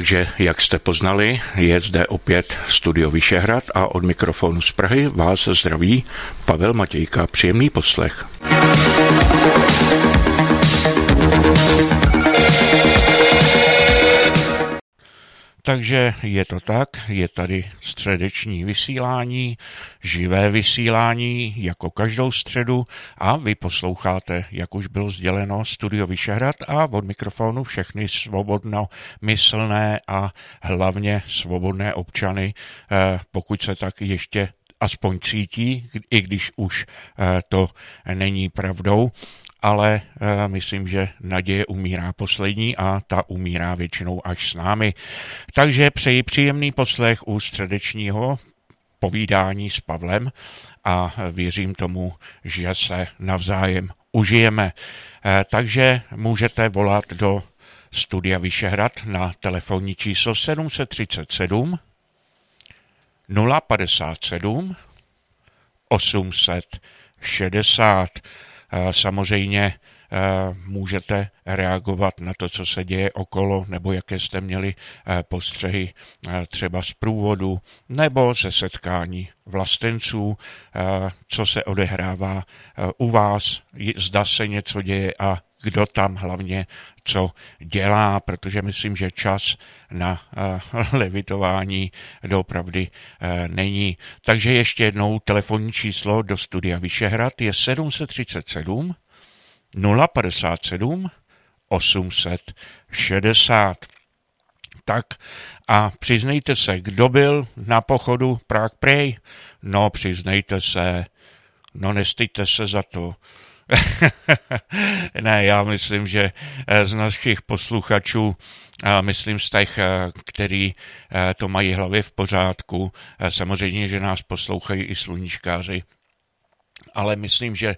Takže, jak jste poznali, je zde opět Studio Vyšehrad a od mikrofonu z Prahy vás zdraví Pavel Matějka. Příjemný poslech. Takže je to tak, je tady středeční vysílání, živé vysílání jako každou středu a vy posloucháte, jak už bylo sděleno, Studio Vyšehrad a od mikrofonu všechny svobodnomyslné a hlavně svobodné občany, pokud se tak ještě aspoň cítí, i když už to není pravdou. Ale myslím, že naděje umírá poslední a ta umírá většinou až s námi. Takže přeji příjemný poslech u středečního povídání s Pavlem a věřím tomu, že se navzájem užijeme. Takže můžete volat do Studia Vyšehrad na telefonní číslo 737 057 860. Samozřejmě můžete reagovat na to, co se děje okolo, nebo jaké jste měli postřehy třeba z průvodu, nebo ze setkání vlastenců, co se odehrává u vás, zda se něco děje a kdo tam hlavně co dělá, protože myslím, že čas na levitování doopravdy není. Takže ještě jednou telefonní číslo do Studia Vyšehrad je 737 057 860. Tak a přiznejte se, kdo byl na pochodu Prague Pride? No, přiznejte se, no nestyďte se za to. Ne, já myslím, že z našich posluchačů, myslím z těch, který to mají hlavě v pořádku, samozřejmě, že nás poslouchají i sluníčkáři, ale myslím, že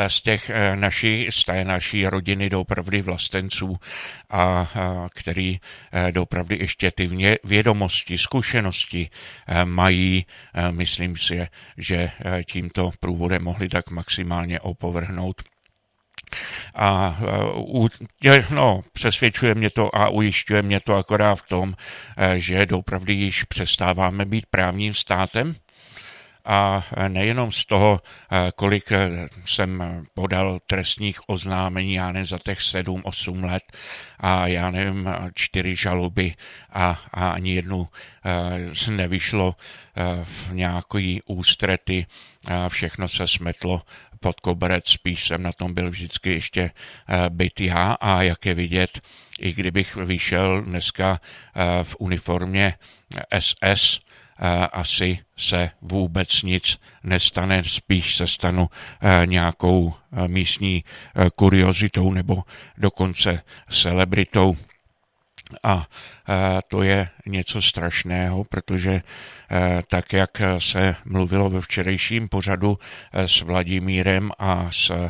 z té naší rodiny doopravdy vlastenců, a který doopravdy ještě ty vědomosti, zkušenosti mají, myslím si, že tímto průvodem mohli tak maximálně opovrhnout. A přesvědčuje mě to a ujišťuje mě to akorát v tom, že doopravdy již přestáváme být právním státem. A nejenom z toho, kolik jsem podal trestních oznámení, já nevím, za těch 7-8 let a já nevím, 4 žaloby a ani jednu nevyšlo v nějaký ústrety, všechno se smetlo pod koberec, spíš jsem na tom byl vždycky ještě byt já a jak je vidět, i kdybych vyšel dneska v uniformě SS, asi se vůbec nic nestane, spíš se stanu nějakou místní kuriozitou nebo dokonce celebritou. A to je něco strašného, protože tak, jak se mluvilo ve včerejším pořadu s Vladimírem a s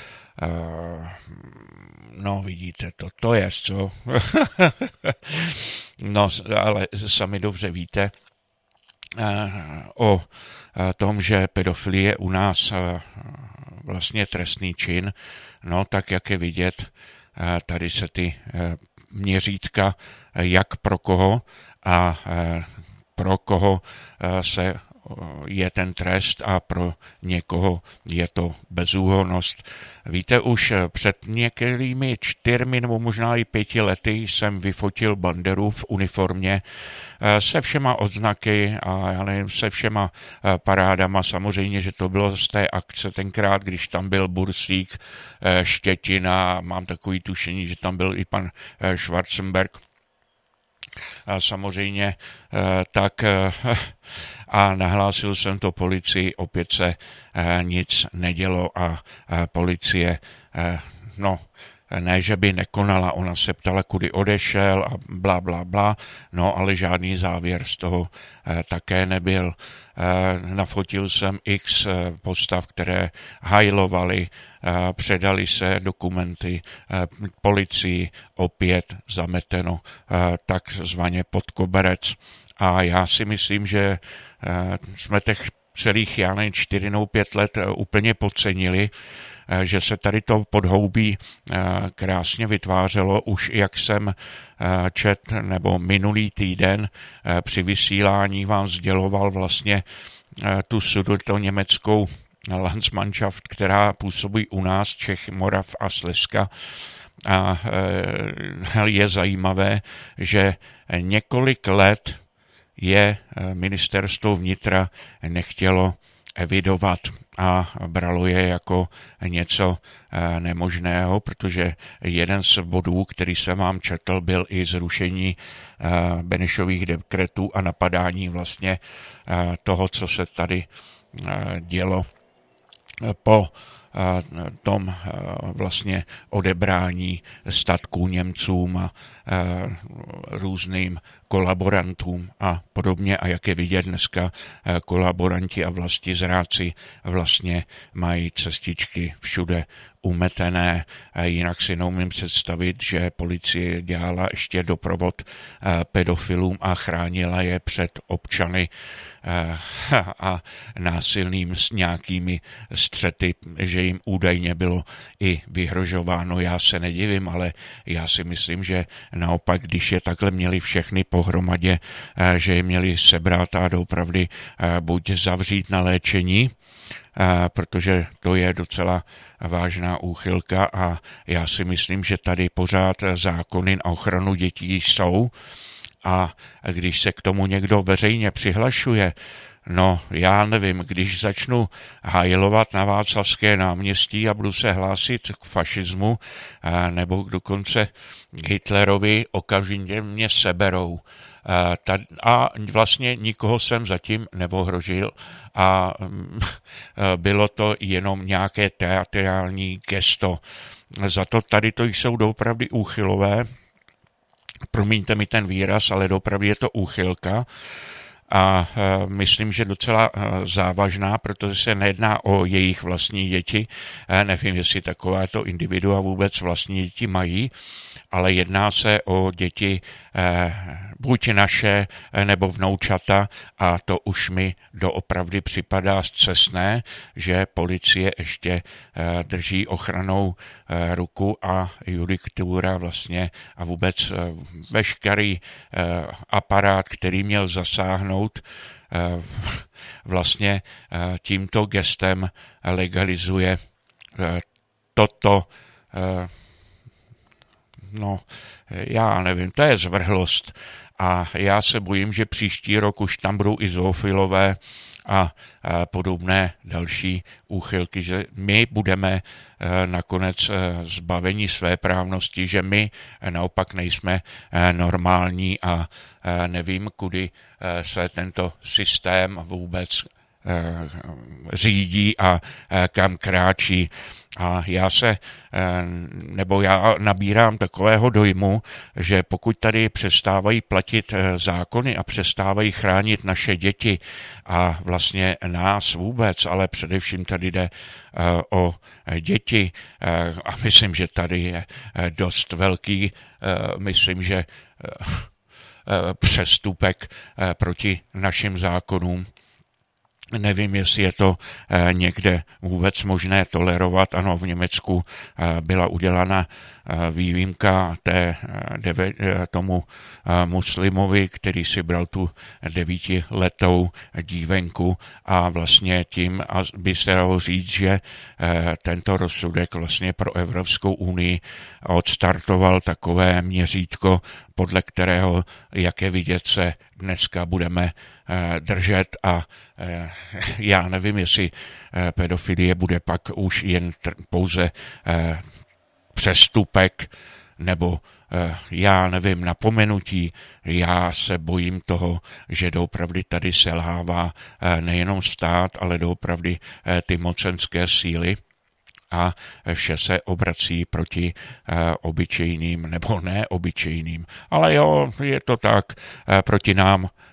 no vidíte, to je co. No, ale sami dobře víte, o tom, že pedofilie je u nás vlastně trestný čin, no tak jak je vidět, tady se ty měřítka, jak pro koho a pro koho se je ten trest a pro někoho je to bezúhonnost. Víte, už před některými 4 nebo možná i 5 lety jsem vyfotil Banderu v uniformě se všema odznaky a já nevím, se všema parádama. Samozřejmě, že to bylo z té akce tenkrát, když tam byl Bursík, Štětina, mám takový tušení, že tam byl i pan Schwarzenberg. A samozřejmě tak a nahlásil jsem to policii, opět se nic nedělo a policie, ne, že by nekonala, ona se ptala, kudy odešel a bla, bla, bla, no ale žádný závěr z toho také nebyl. Nafotil jsem x postav, které hajlovaly, předali se dokumenty policii, opět zameteno takzvaně pod koberec. A já si myslím, že jsme těch celých, 4 nebo 5 let úplně podcenili, že se tady to podhoubí krásně vytvářelo, už jak jsem čet, nebo minulý týden při vysílání vám sděloval vlastně tu sudetoněmeckou Landsmannschaft, která působí u nás, Čech, Morav a Slezska. A je zajímavé, že několik let je ministerstvo vnitra nechtělo evidovat a bralo je jako něco nemožného, protože jeden z bodů, který jsem vám četl, byl i zrušení Benešových dekretů a napadání vlastně toho, co se tady dělo po tom vlastně odebrání statků Němcům a různým kolaborantům a podobně. A jak je vidět dneska, kolaboranti a vlastizráci vlastně mají cestičky všude umetené. Jinak si neumím představit, že policie dělala ještě doprovod pedofilům a chránila je před občany a násilným s nějakými střety, že jim údajně bylo i vyhrožováno. Já se nedivím, ale já si myslím, že naopak, když je takhle měli všechny pohromadě, že je měli sebrat a doopravdy buď zavřít na léčení, protože to je docela vážná úchylka a já si myslím, že tady pořád zákony na ochranu dětí jsou a když se k tomu někdo veřejně přihlašuje, no já nevím, když začnu hajlovat na Václavské náměstí a budu se hlásit k fašismu nebo dokonce k Hitlerovi, okamžitě mě seberou. A vlastně nikoho jsem zatím neohrožil a bylo to jenom nějaké teatrální gesto. Za to tady to jsou doopravdy úchylové, promiňte mi ten výraz, ale doopravdy je to úchylka a myslím, že docela závažná, protože se nejedná o jejich vlastní děti, nevím, jestli takovéto individua vůbec vlastní děti mají, ale jedná se o děti buď naše, nebo vnoučata a to už mi doopravdy připadá scestné, že policie ještě drží ochranou ruku a judikatura vlastně a vůbec veškerý aparát, který měl zasáhnout, vlastně tímto gestem legalizuje toto. No, já nevím, to je zvrhlost a já se bojím, že příští rok už tam budou i zoofilové a podobné další úchylky, že my budeme nakonec zbaveni své právnosti, že my naopak nejsme normální a nevím, kudy se tento systém vůbec řídí a kam kráčí. A já nabírám takového dojmu, že pokud tady přestávají platit zákony a přestávají chránit naše děti a vlastně nás vůbec, ale především tady jde o děti a myslím, že tady je dost velký, myslím, že přestupek proti našim zákonům. Nevím, jestli je to někde vůbec možné tolerovat. Ano, v Německu byla udělána výjimka tomu muslimovi, který si bral tu 9letou dívenku a vlastně tím by se dalo říct, že tento rozsudek vlastně pro Evropskou unii odstartoval takové měřítko, podle kterého, jak je vidět, se dneska budeme držet a já nevím, jestli pedofilie bude pak už jen pouze přestupek nebo já nevím, napomenutí. Já se bojím toho, že doopravdy tady selhává nejenom stát, ale doopravdy ty mocenské síly a vše se obrací proti obyčejným, nebo neobyčejným. Ale jo, je to tak, proti nám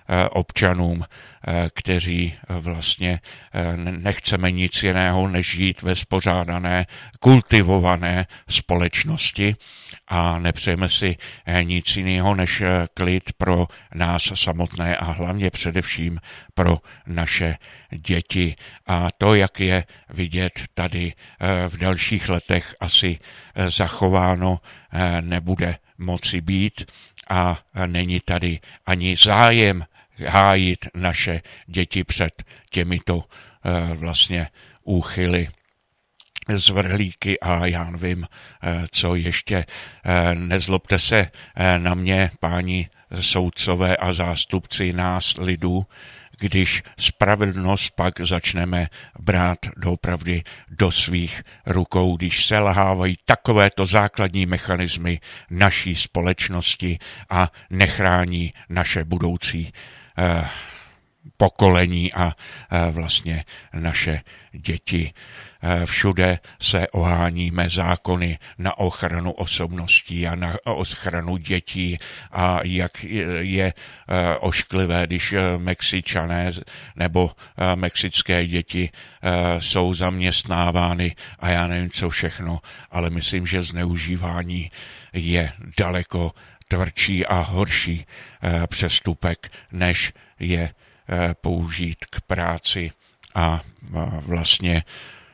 občanům, kteří vlastně nechceme nic jiného, než žít ve spořádané, kultivované společnosti a nepřejeme si nic jiného než klid pro nás samotné a hlavně především pro naše děti. A to, jak je vidět tady v dalších letech, asi zachováno nebude moci být a není tady ani zájem hájit naše děti před těmito vlastně úchyly, zvrhlíky a já nevím, co ještě. Nezlobte se na mě, páni soudcové a zástupci nás lidů, když spravedlnost pak začneme brát doopravdy do svých rukou, když selhávají takovéto základní mechanismy naší společnosti a nechrání naše budoucí pokolení a vlastně naše děti. Všude se oháníme zákony na ochranu osobností a na ochranu dětí a jak je ošklivé, když Mexičané nebo mexické děti jsou zaměstnávány a já nevím co všechno, ale myslím, že zneužívání je daleko tvrdší a horší přestupek, než je použít k práci a vlastně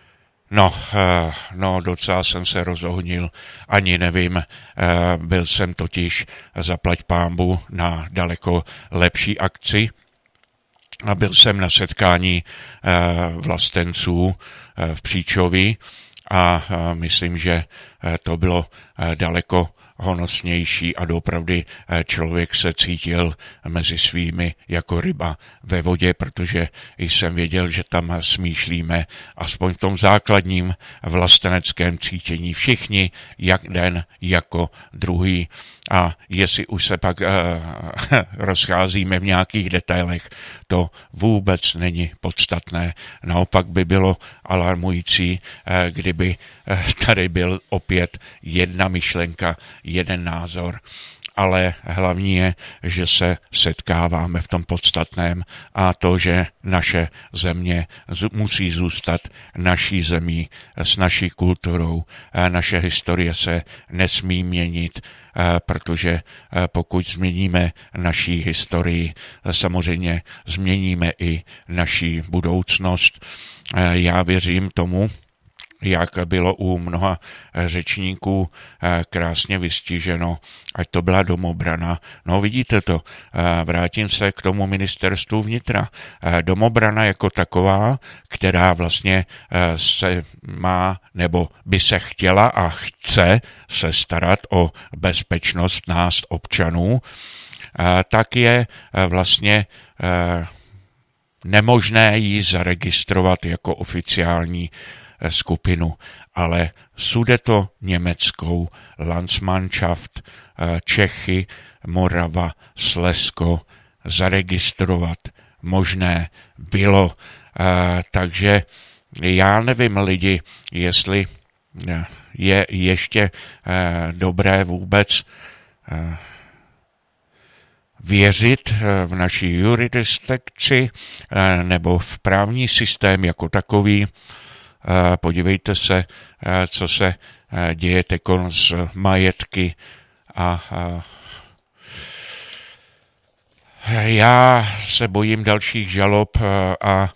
docela jsem se rozohnil, ani nevím, byl jsem totiž zaplať pánbu na daleko lepší akci a byl jsem na setkání vlastenců v Příčovi a myslím, že to bylo daleko honosnější a doopravdy člověk se cítil mezi svými jako ryba ve vodě, protože jsem věděl, že tam smýšlíme aspoň v tom základním vlasteneckém cítění všichni, jeden jako druhý. A jestli už se pak rozcházíme v nějakých detailech, to vůbec není podstatné. Naopak by bylo alarmující, kdyby tady byl opět jedna myšlenka, jeden názor, ale hlavní je, že se setkáváme v tom podstatném a to, že naše země musí zůstat naší zemí s naší kulturou. Naše historie se nesmí měnit, protože pokud změníme naší historii, samozřejmě změníme i naší budoucnost. Já věřím tomu, jak bylo u mnoha řečníků krásně vystiženo, ať to byla domobrana. No vidíte to, vrátím se k tomu ministerstvu vnitra. Domobrana jako taková, která vlastně se má, nebo by se chtěla a chce se starat o bezpečnost nás občanů, tak je vlastně nemožné ji zaregistrovat jako oficiální skupinu, ale Sudeto německou Landsmannschaft Čechy, Morava, Slezsko zaregistrovat možné bylo. Takže já nevím, lidi, jestli je ještě dobré vůbec věřit v naší jurisdikci nebo v právní systém jako takový. Podívejte se, co se děje tekon z majetky a já se bojím dalších žalob a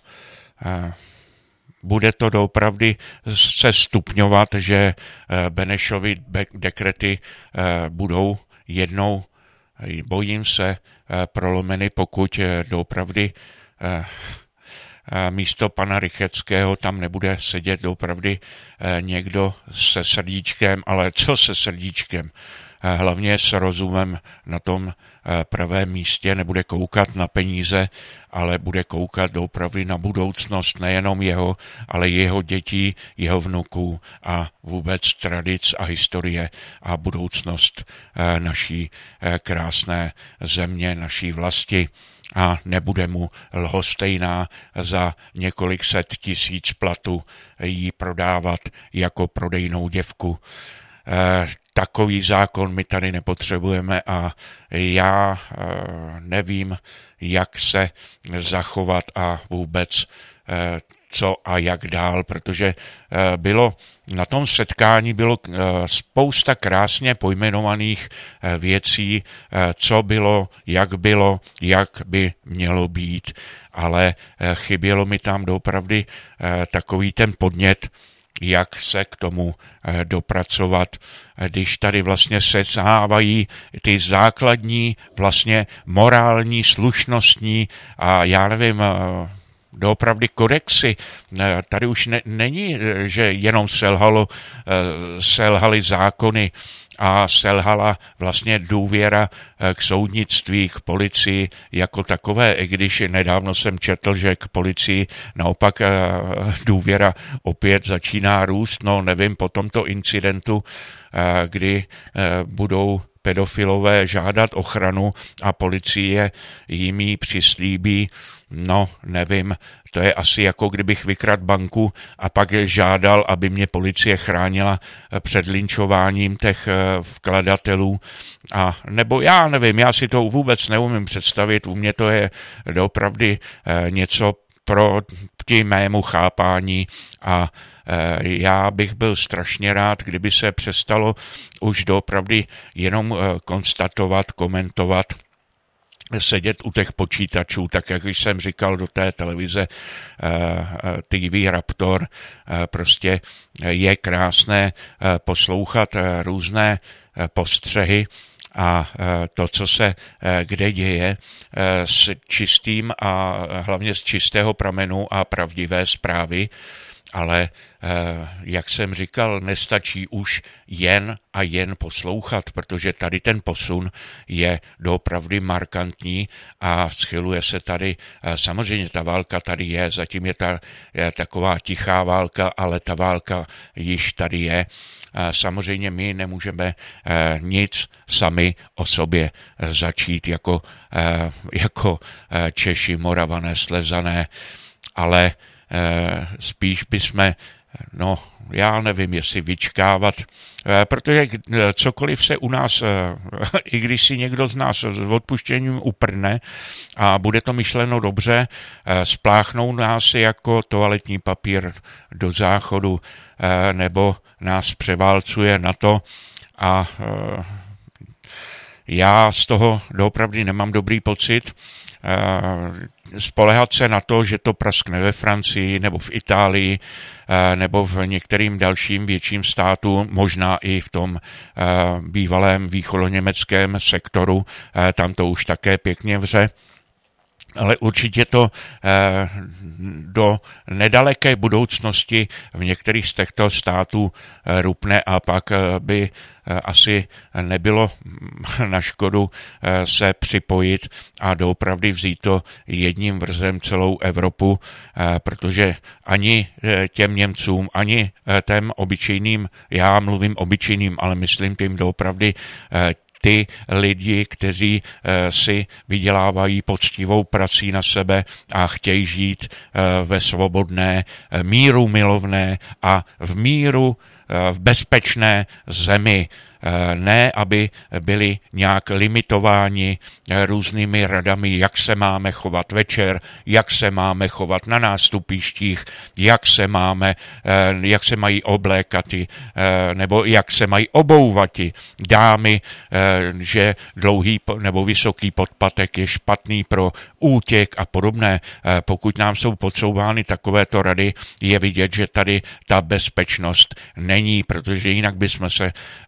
bude to doopravdy se stupňovat, že Benešovy dekrety budou jednou, bojím se, prolomeny, pokud doopravdy místo pana Rycheckého tam nebude sedět doopravdy někdo se srdíčkem, ale co se srdíčkem? Hlavně s rozumem na tom pravém místě, nebude koukat na peníze, ale bude koukat doopravdy na budoucnost nejenom jeho, ale jeho dětí, jeho vnuků a vůbec tradic a historie a budoucnost naší krásné země, naší vlasti. A nebude mu lhostejná za několik set tisíc platu jí prodávat jako prodejnou děvku. takový zákon my tady nepotřebujeme a já nevím, jak se zachovat a vůbec co a jak dál, protože na tom setkání bylo spousta krásně pojmenovaných věcí, co bylo, jak by mělo být, ale chybělo mi tam doopravdy takový ten podnět, jak se k tomu dopracovat, když tady vlastně seznávají ty základní vlastně morální, slušnostní a já nevím, doopravdy kodexy. Tady už není, že jenom selhaly zákony a selhala vlastně důvěra k soudnictví, k policii jako takové, i když nedávno jsem četl, že k policii naopak důvěra opět začíná růst, no nevím, po tomto incidentu, kdy budou pedofilové žádat ochranu a policie jim ji přislíbí, no nevím, to je asi jako kdybych vykradl banku a pak žádal, aby mě policie chránila před linčováním těch vkladatelů. A nebo já nevím, já si to vůbec neumím představit, u mě to je doopravdy něco proti mému chápání a já bych byl strašně rád, kdyby se přestalo už doopravdy jenom konstatovat, komentovat, sedět u těch počítačů, tak jak jsem říkal do té televize TV Raptor, prostě je krásné poslouchat různé postřehy a to, co se kde děje s čistým a hlavně z čistého pramenu a pravdivé zprávy, ale jak jsem říkal, nestačí už jen a jen poslouchat, protože tady ten posun je doopravdy markantní a schyluje se tady, samozřejmě ta válka tady je, zatím je taková tichá válka, ale ta válka již tady je. Samozřejmě my nemůžeme nic sami o sobě začít jako Češi, Moravané, Slezané, ale spíš bychom, no já nevím, jestli vyčkávat, protože cokoliv se u nás, i když si někdo z nás s odpuštěním uprne a bude to myšleno dobře, spláchnou nás jako toaletní papír do záchodu nebo nás převálcuje na to a já z toho doopravdy nemám dobrý pocit. Spoléhat se na to, že to praskne ve Francii nebo v Itálii nebo v některým dalším větším státu, možná i v tom bývalém východoněmeckém sektoru, tam to už také pěkně vře. Ale určitě to do nedaleké budoucnosti v některých z těchto států rupne a pak by asi nebylo na škodu se připojit a doopravdy vzít to jedním vrzem celou Evropu, protože ani těm Němcům, ani těm obyčejným, já mluvím obyčejným, ale myslím tím doopravdy ty lidi, kteří si vydělávají poctivou prací na sebe a chtějí žít ve svobodné, míru milovné a v bezpečné zemi. Ne, aby byli nějak limitováni různými radami, jak se máme chovat večer, jak se máme chovat na nástupištích, jak se mají oblékati, nebo jak se mají obouvati dámy, že dlouhý nebo vysoký podpatek je špatný pro útěk a podobné. Pokud nám jsou podsouvány takovéto rady, je vidět, že tady ta bezpečnost není, protože jinak bychom se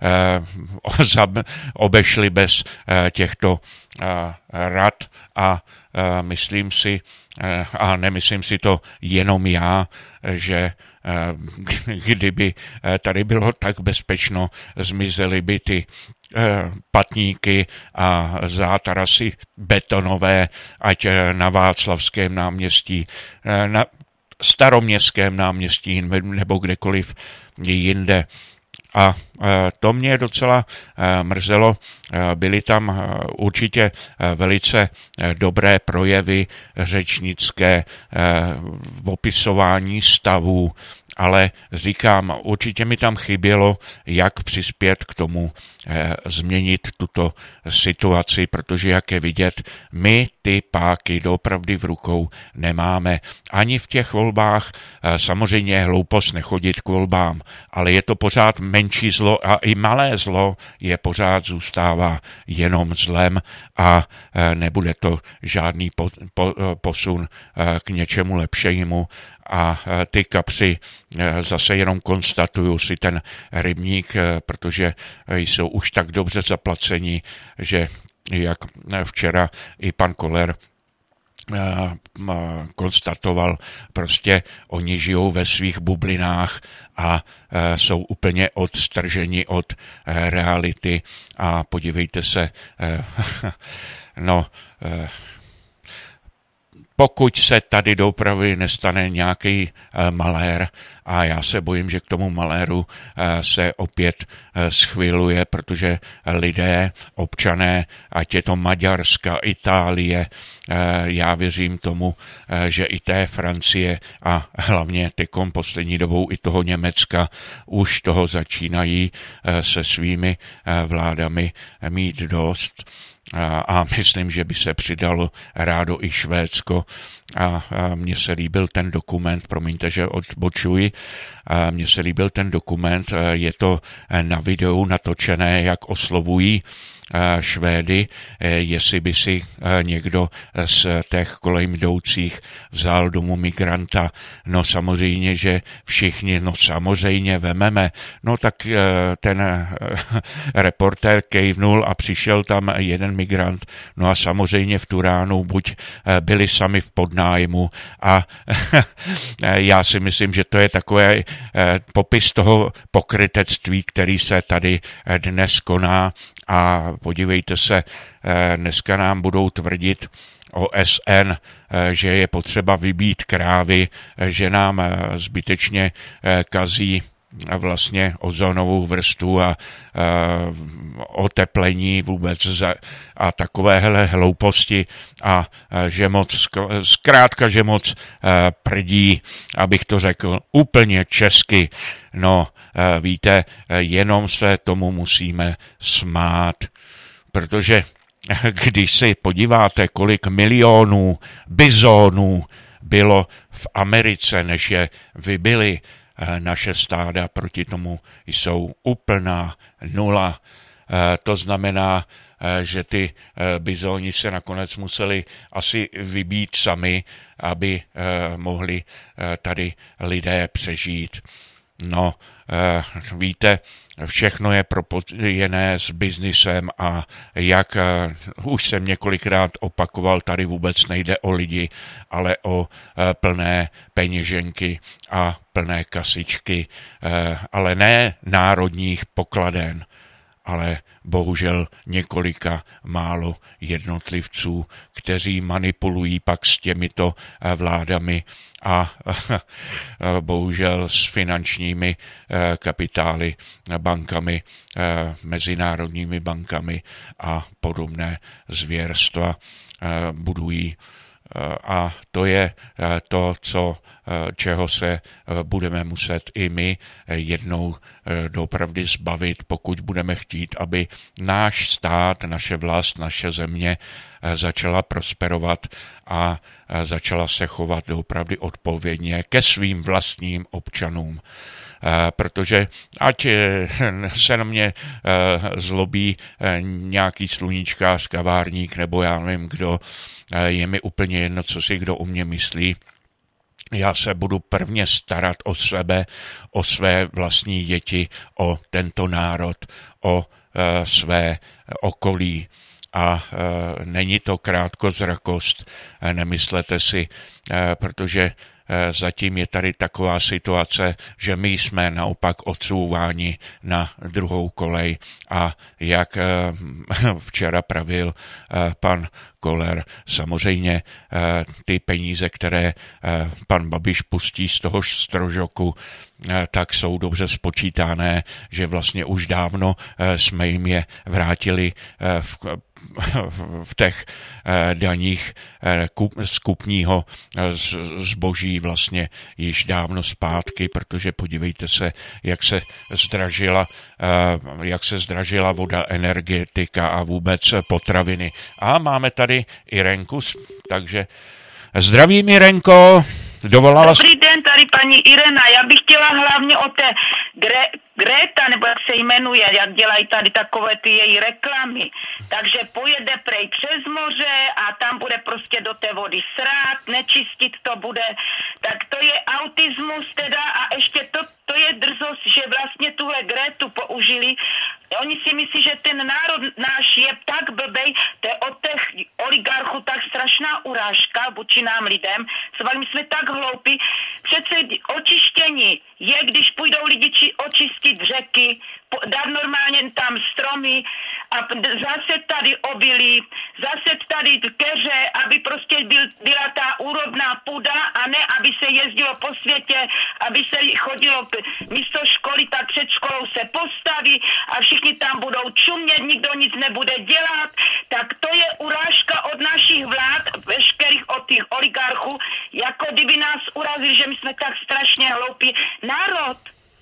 obešli bez těchto rad a myslím si, a nemyslím si to jenom já, že kdyby tady bylo tak bezpečno, zmizely by ty patníky a zátarasy betonové, ať na Václavském náměstí, na Staroměstském náměstí nebo kdekoliv jinde. A to mě docela mrzelo. Byly tam určitě velice dobré projevy řečnické v opisování stavů ale říkám, určitě mi tam chybělo, jak přispět k tomu změnit tuto situaci, protože jak je vidět, my ty páky doopravdy v rukou nemáme. Ani v těch volbách, samozřejmě je hloupost nechodit k volbám, ale je to pořád menší zlo a i malé zlo je pořád zůstává jenom zlem a nebude to žádný posun k něčemu lepšímu. A ty kapři zase jenom konstatuju si ten rybník, protože jsou už tak dobře zaplaceni, že jak včera i pan Koller konstatoval, prostě oni žijou ve svých bublinách a jsou úplně odstrženi od reality a podívejte se, pokud se tady doopravdy nestane nějaký malér, a já se bojím, že k tomu maléru se opět schvyluje, protože lidé, občané, ať je to Maďarska, Itálie, já věřím tomu, že i té Francie a hlavně teďkom poslední dobou i toho Německa už toho začínají se svými vládami mít dost. A myslím, že by se přidalo rádo i Švédsko a mně se líbil ten dokument, promiňte, že odbočuji, mně se líbil ten dokument, je to na videu natočené, jak oslovují Švédy, jestli by si někdo z těch kolem jdoucích vzal domů migranta. No samozřejmě, že všichni, samozřejmě vememe. No tak ten reportér kejvnul a přišel tam jeden migrant. No a samozřejmě v tu ránu buď byli sami v podnájmu a já si myslím, že to je takový popis toho pokrytectví, který se tady dnes koná. A podívejte se, dneska nám budou tvrdit OSN, že je potřeba vybít krávy, že nám zbytečně kazí vlastně ozonovou vrstvu a oteplení vůbec a takovéhle hlouposti a že moc, zkrátka, že moc prdí, abych to řekl úplně česky. No, víte, jenom se tomu musíme smát, protože když si podíváte, kolik milionů bizonů bylo v Americe, než je vybili, naše stáda proti tomu jsou úplná nula. To znamená, že ty bizoni se nakonec museli asi vybít sami, aby mohli tady lidé přežít. No, víte, všechno je propojené s biznisem a jak už jsem několikrát opakoval, tady vůbec nejde o lidi, ale o plné peněženky a plné kasičky, ale ne národních pokladen, ale bohužel několika málo jednotlivců, kteří manipulují pak s těmito vládami a bohužel s finančními kapitály, bankami, mezinárodními bankami a podobné zvěrstva budují. A to je to, čeho se budeme muset i my jednou doopravdy zbavit, pokud budeme chtít, aby náš stát, naše vlast, naše země začala prosperovat a začala se chovat doopravdy odpovědně ke svým vlastním občanům. Protože ať se na mě zlobí nějaký sluníčkář, kavárník nebo já nevím kdo, je mi úplně jedno, co si kdo o mě myslí. Já se budu prvně starat o sebe, o své vlastní děti, o tento národ, o své okolí. A není to krátkozrakost, nemyslete si, protože zatím je tady taková situace, že my jsme naopak odsouváni na druhou kolej a jak včera pravil pan Koller, samozřejmě ty peníze, které pan Babiš pustí z toho strožoku, tak jsou dobře spočítané, že vlastně už dávno jsme jim je vrátili v těch daních z kupního zboží vlastně již dávno zpátky, protože podívejte se, jak se zdražila voda, energetika a vůbec potraviny. A máme tady Irenku, takže zdravím, Irenko. Dobrý den, tady paní Irena. Já bych chtěla hlavně o té Greta, nebo jak se jmenuje, jak dělají tady takové ty její reklamy. Takže pojede prej přes moře a tam bude prostě do té vody srát, nečistit to bude. Tak to je autismus teda a ještě to je drzost, že vlastně tuhle Gretu použili. Oni si myslí, že ten národ náš je tak blbej, to je od těch oligarchů tak strašná urážka vůči nám lidem. My jsme tak hloupí. Přece očištění je, když půjdou lidi očistit řeky, dát normálně tam stromy a zase tady obilí, zase tady keře, aby prostě byla ta úrodná půda a ne, aby se jezdilo po světě, aby se chodilo místo školy, tak před školou se postaví a všichni tam budou čumět, nikdo nic nebude dělat, tak to je urážka od našich vlád, veškerých od těch oligarchů, jako kdyby nás urazili, že my jsme tak strašně hloupí národ.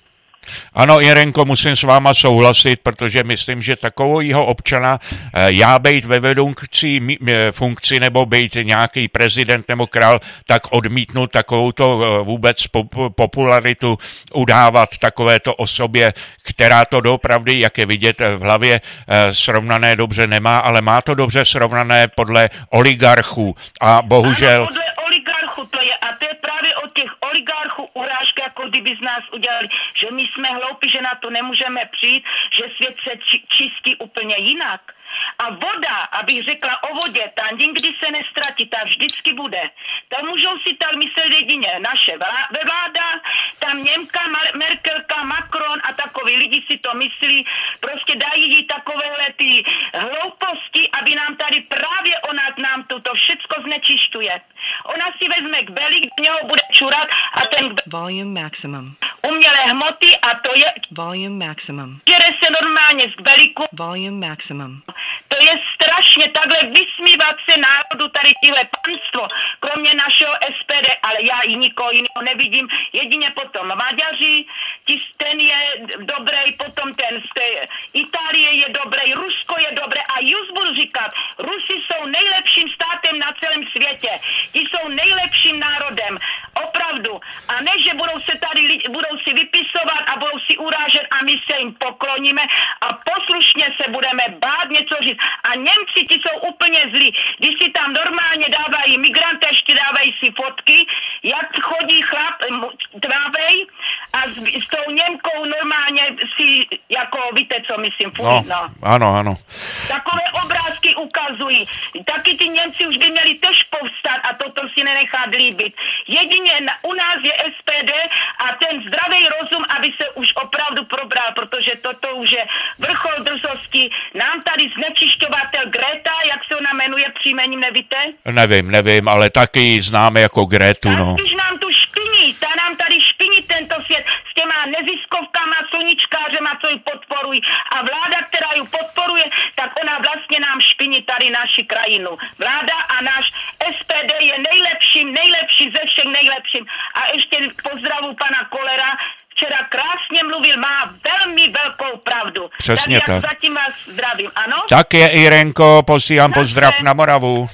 Ano, Jirenko, musím s váma souhlasit, protože myslím, že takovýho občana já bejt ve vedoucí funkci nebo bejt nějaký prezident nebo král, tak odmítnu takovouto vůbec popularitu udávat takovéto osobě, která to doopravdy, jak je vidět v hlavě, srovnané dobře nemá, ale má to dobře srovnané podle oligarchů a bohužel... Ano, podle oligarchů to je a to je právě od těch oligarchů urážka, jako kdyby z nás udělali, že my jsme hloupí, že na to nemůžeme přijít, že svět se čistí úplně jinak. A voda, abych řekla o vodě, ta nikdy se nestratí, ta vždycky bude. To můžou si tak myslet jedině naše vláda, tam Němka, Merkelka, Macron a takový lidi si to myslí, prostě dají jí takovéhle ty hlouposti, aby nám tady právě ona nám to všecko znečišťuje. Ona si vezme kbelík, do něho bude čurat a ten Volume maximum. Umělé hmoty a to je Volume maximum. Žere se normálně z kbelíku. Volume maximum. To je strašně takhle vysmívat se národu tady tyhle panstvo, kromě našeho SPD, ale já i nikoho jiného nevidím, jedině potom Maďaři, ten je dobrý, potom ten z té Itálie je dobrý, Rusko je dobré a just budu říkat, Rusi jsou nejlepším státem na celém světě, ti jsou nejlepším národem, opravdu, a ne, že budou si vypisovat a budou si urážet a my se jim pokloníme a poslušně se budeme bát něco říct. A Němci, ti jsou úplně zlí. Když si tam normálně dávají migranty, ještě dávají si fotky, jak chodí chlap tvávej a s tou Němkou normálně si, jako víte, co myslím, no. Ano. Takové obrázky ukazují. Taky ty Němci už by měli tež povstat a toto si nenechat líbit. Jedině u nás je SPD a ten zdravý rozum, aby se už opravdu probral, protože toto už je vrchol drzosti. Nám tady znečišťovatel Greta, jak se ona jmenuje příjmením, nevíte? Nevím, ale taky ji známe jako Gretu, no. Když nám tu špiní, ta nám tady špiní tento svět s těma neziskovkama, sluníčkářema, co ji podporují. A vláda, která ji podporuje, tak ona vlastně nám špiní tady naši krajinu. Vláda a náš SPD je nejlepší ze všech nejlepším. A ještě pozdravu pana Kolera, včera krásně mluvil, má velmi velkou pravdu. Přesně tak. Zatím vás zdravím, ano? Tak je, Irenko, posílám pozdrav na Moravu.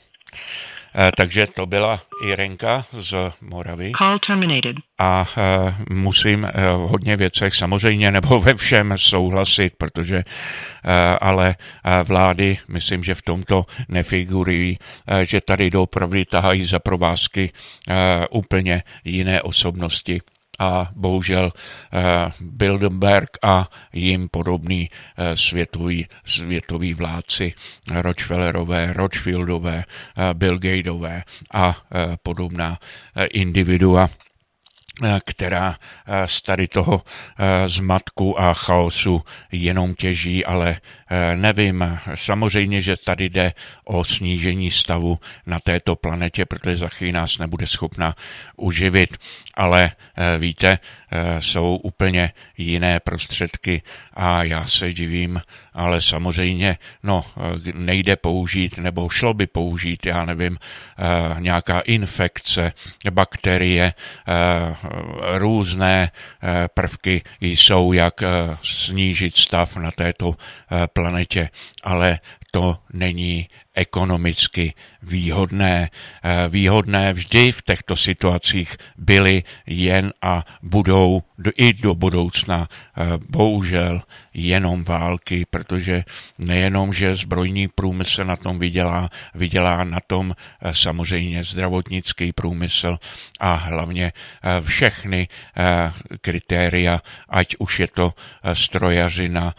Takže to byla Irenka z Moravy. Call terminated. A musím v hodně věcech samozřejmě nebo ve všem souhlasit, protože ale vlády, myslím, že v tomto nefigurují, že tady doopravdy tahají za provázky úplně jiné osobnosti. A bohužel Bilderberg a jim podobný světoví vládci, Rockefellerové, Rothschildové, Bill Gateové a podobná individua která z tady toho zmatku a chaosu jenom těží, ale nevím, samozřejmě, že tady jde o snížení stavu na této planetě, protože za chvíli nás nebude schopna uživit, ale víte, jsou úplně jiné prostředky a já se divím, ale samozřejmě nejde použít, nebo šlo by použít, já nevím, nějaká infekce, bakterie, různé prvky jsou, jak snížit stav na této planetě, ale to není ekonomicky výhodné. Výhodné vždy v těchto situacích byly jen a budou i do budoucna bohužel jenom války, protože nejenom, že zbrojní průmysl na tom vydělá na tom samozřejmě zdravotnický průmysl a hlavně všechny kritéria, ať už je to strojařina,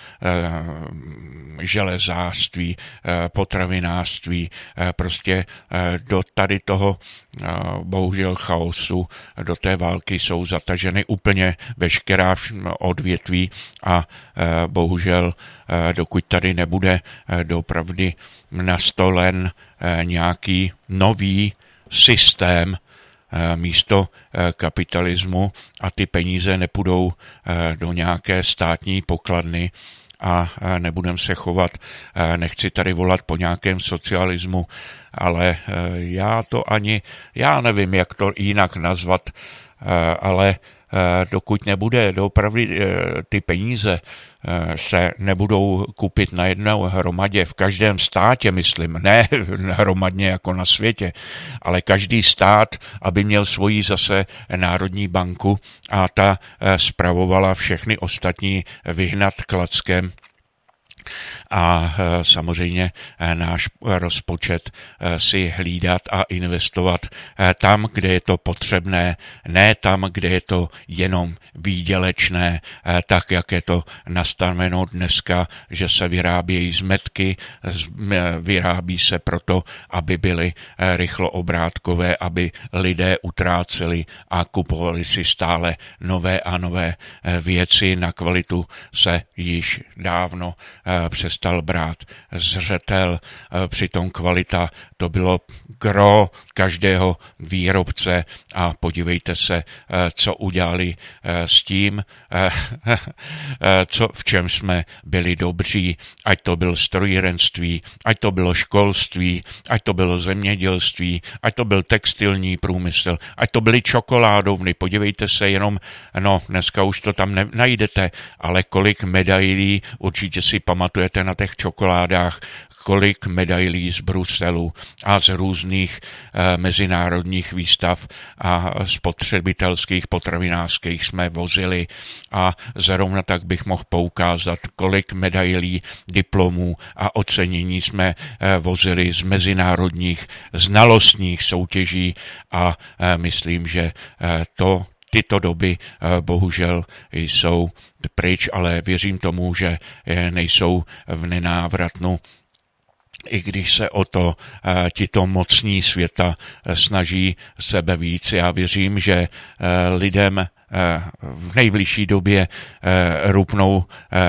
železářství, potravinářství, prostě do tady toho bohužel chaosu, do té války jsou zataženy úplně veškerá odvětví a bohužel dokud tady nebude doopravdy nastolen nějaký nový systém místo kapitalismu a ty peníze nepůjdou do nějaké státní pokladny a nebudem se chovat, nechci tady volat po nějakém socialismu, ale já nevím, jak to jinak nazvat, ale dokud nebude doopravdy ty peníze se nebudou kupit na jednou hromadě v každém státě, myslím, ne hromadně jako na světě, ale každý stát, aby měl svoji zase národní banku a ta spravovala všechny ostatní vyhnat klackem. A samozřejmě náš rozpočet si hlídat a investovat tam, kde je to potřebné, ne tam, kde je to jenom výdělečné, tak, jak je to nastaveno dneska, že se vyrábějí zmetky, vyrábí se proto, aby byly rychloobrádkové, aby lidé utráceli a kupovali si stále nové a nové věci. Na kvalitu se již dávno přestal brát zřetel, přitom kvalita to bylo gro každého výrobce a podívejte se, co udělali s tím, v čem jsme byli dobří, ať to bylo strojírenství, ať to bylo školství, ať to bylo zemědělství, ať to byl textilní průmysl, ať to byly čokoládovny, podívejte se jenom, dneska už to tam najdete, ale kolik medailí, určitě si pamatujete na těch čokoládách, kolik medailí z Bruselu a z různých mezinárodních výstav a spotřebitelských, potravinářských jsme vozili a zrovna tak bych mohl poukázat, kolik medailí, diplomů a ocenění jsme vozili z mezinárodních znalostních soutěží a myslím, že tyto doby bohužel jsou pryč, ale věřím tomu, že nejsou v nenávratnu, i když se o to tito mocní světa snaží sebe víc. Já věřím, že lidem v nejbližší době rupnou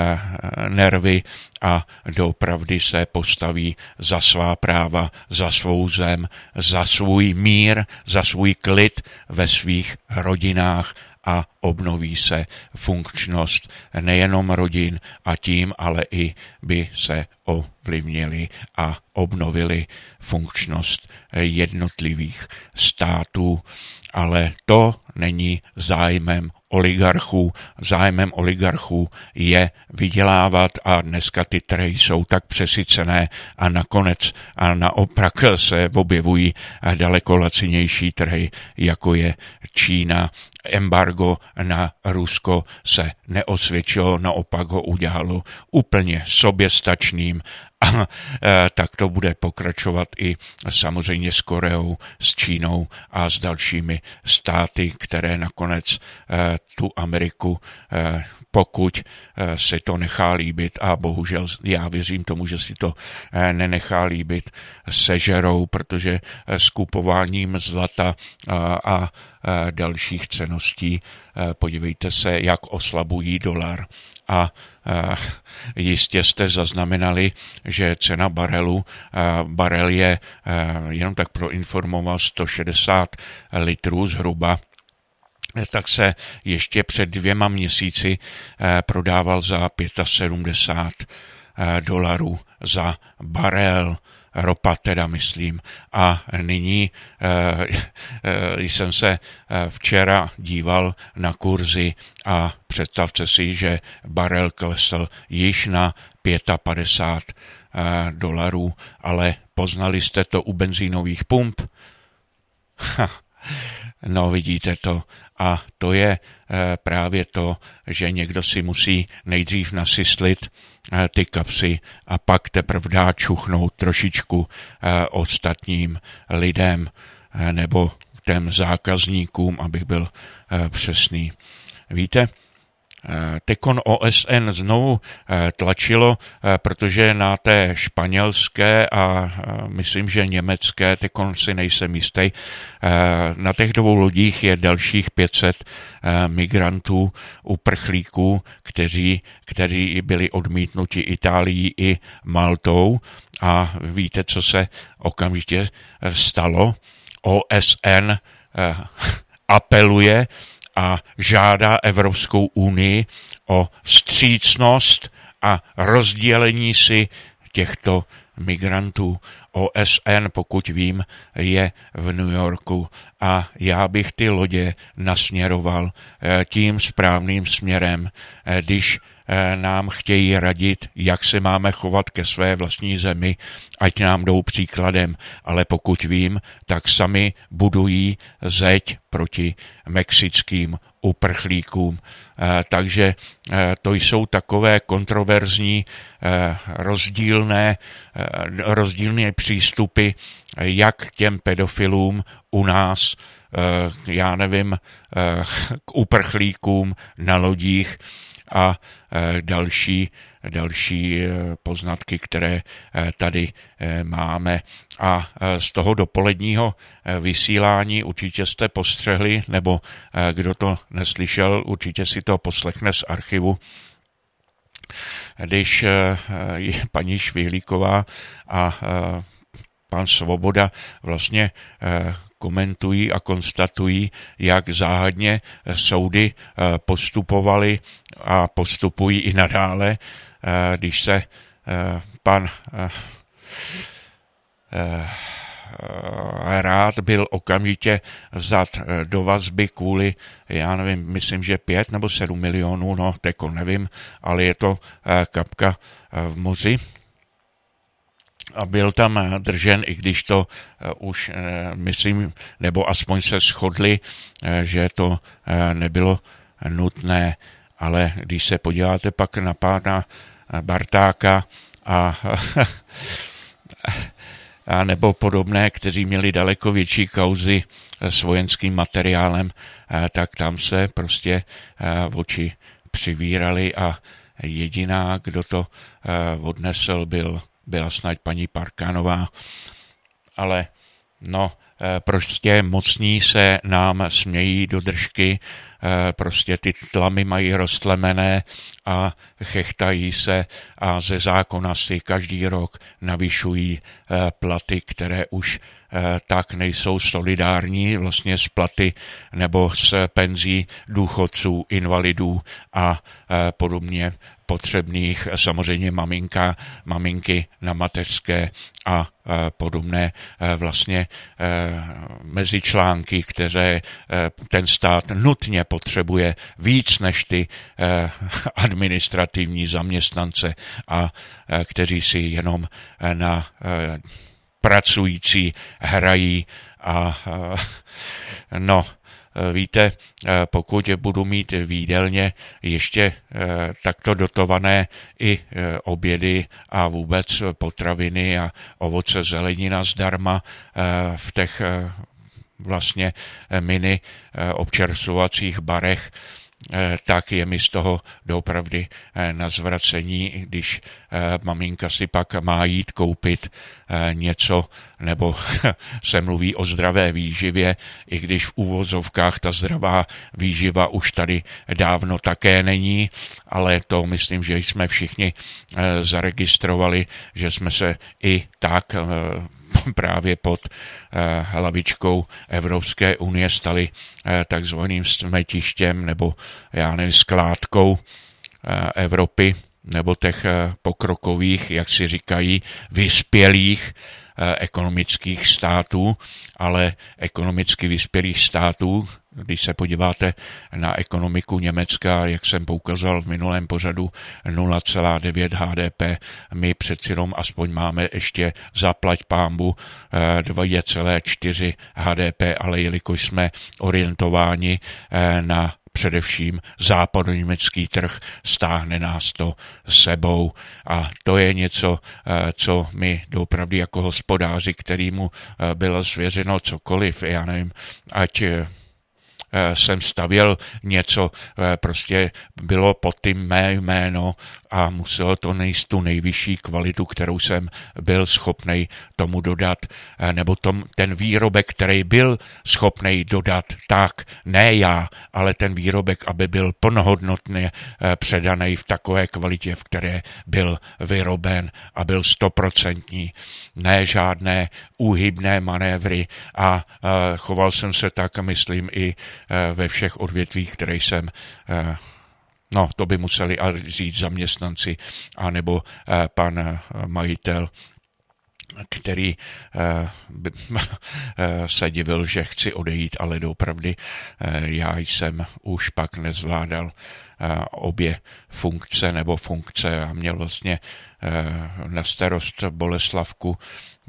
nervy a doopravdy se postaví za svá práva, za svou zem, za svůj mír, za svůj klid ve svých rodinách a obnoví se funkčnost nejenom rodin a tím, ale i by se ovlivnili a obnovili funkčnost jednotlivých států, ale to není zájmem oligarchů. Zájmem oligarchů je vydělávat a dneska ty trhy jsou tak přesycené a nakonec a naopak se objevují daleko lacinější trhy, jako je Čína. Embargo na Rusko se neosvědčilo, naopak ho udělalo úplně soběstačným a tak to bude pokračovat i samozřejmě s Koreou, s Čínou a s dalšími státy, které nakonec tu Ameriku pokud si to nechá líbit, a bohužel já věřím tomu, že si to nenechá líbit, sežerou, protože skupováním zlata a dalších cenností, podívejte se, jak oslabují dolar. A jistě jste zaznamenali, že cena barel je, jenom tak proinformoval, 160 litrů zhruba, tak se ještě před 2 měsíci prodával za $75 za barel. Ropa teda myslím. A nyní jsem se včera díval na kurzy a představte si, že barel klesl již na $55, ale poznali jste to u benzínových pump? No, vidíte to. A to je právě to, že někdo si musí nejdřív nasyslit ty kapsy a pak teprve dá čuchnout trošičku ostatním lidem nebo těm zákazníkům, abych byl přesný. Víte, tekon OSN znovu tlačilo, protože na té španělské a myslím, že německé, tekon si nejsem jistý, na těch 2 lodích je dalších 500 migrantů, uprchlíků, kteří byli odmítnuti Itálií i Maltou. A víte, co se okamžitě stalo? OSN apeluje a žádá Evropskou unii o vstřícnost a rozdělení si těchto migrantů. OSN, pokud vím, je v New Yorku a já bych ty lodě nasměroval tím správným směrem, když nám chtějí radit, jak se máme chovat ke své vlastní zemi, ať nám jdou příkladem, ale pokud vím, tak sami budují zeď proti mexickým uprchlíkům. Takže to jsou takové kontroverzní, rozdílné přístupy, jak k těm pedofilům u nás, já nevím, k uprchlíkům na lodích a další poznatky, které tady máme. A z toho dopoledního vysílání určitě jste postřehli, nebo kdo to neslyšel, určitě si to poslechne z archivu, když paní Švihlíková a pan Svoboda vlastně komentují a konstatují, jak záhadně soudy postupovaly a postupují i nadále, když se pan Rád byl okamžitě vzat do vazby kvůli, já nevím, myslím, že 5 nebo 7 milionů, no, teko nevím, ale je to kapka v moři. A byl tam držen, i když to už, myslím, nebo aspoň se shodli, že to nebylo nutné, ale když se podíváte pak na pána Bartáka a nebo podobné, kteří měli daleko větší kauzy s vojenským materiálem, tak tam se prostě oči přivírali a jediná, kdo to odnesl, byla snad paní Parkanová. Ale no, prostě mocní se nám smějí do držky, prostě ty tlamy mají roztlemené a chechtají se a ze zákona si každý rok navyšují platy, které už tak nejsou solidární vlastně s platy nebo s penzí důchodců, invalidů a podobně potřebných, samozřejmě maminky na mateřské a podobné vlastně mezičlánky, které ten stát nutně potřebuje víc než ty administrativní zaměstnance a kteří si jenom na pracující hrají a no, víte, pokud budu mít v jídelně ještě takto dotované i obědy a vůbec potraviny a ovoce, zelenina zdarma v těch vlastně mini občerstvovacích barech, tak je mi z toho doopravdy na zvracení, když maminka si pak má jít koupit něco, nebo se mluví o zdravé výživě, i když v úvozovkách ta zdravá výživa už tady dávno také není, ale to myslím, že jsme všichni zaregistrovali, že jsme se i tak právě pod hlavičkou Evropské unie stali takzvaným smetištěm nebo já nevím, skládkou Evropy nebo těch pokrokových, jak si říkají, vyspělých ekonomických států, ale ekonomicky vyspělých států, když se podíváte na ekonomiku Německa, jak jsem poukazoval v minulém pořadu, 0,9 HDP, my přeci jenom aspoň máme ještě zaplať pánbu 2,4 HDP, ale jelikož jsme orientováni na především západoněmecký trh, stáhne nás to sebou. A to je něco, co my doopravdy jako hospodáři, kterýmu bylo svěřeno cokoliv, já nevím, ať jsem stavěl něco, prostě bylo pod tím mé jméno a muselo to nést tu nejvyšší kvalitu, kterou jsem byl schopnej tomu dodat, nebo ten výrobek, který byl schopnej dodat, tak ne já, ale ten výrobek, aby byl plnohodnotně předaný v takové kvalitě, v které byl vyroben a byl 100%, ne žádné úhybné manévry a choval jsem se tak, myslím, i ve všech odvětvích, které jsem, no to by museli říct zaměstnanci, anebo pan majitel, který se divil, že chci odejít, ale doopravdy já jsem už pak nezvládal obě funkce a měl vlastně na starost Boleslavku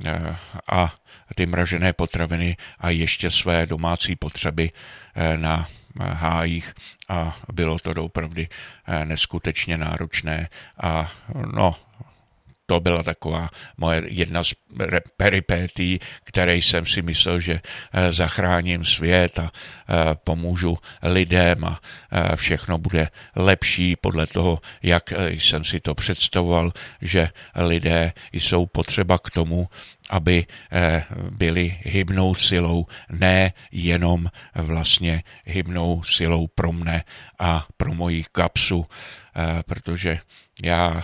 a ty mražené potraviny a ještě své domácí potřeby na hájích a bylo to doopravdy neskutečně náročné a no, to byla taková moje jedna z peripétí, které jsem si myslel, že zachráním svět a pomůžu lidem a všechno bude lepší podle toho, jak jsem si to představoval, že lidé jsou potřeba k tomu, aby byli hybnou silou, ne jenom vlastně hybnou silou pro mne a pro moji kapsu, protože já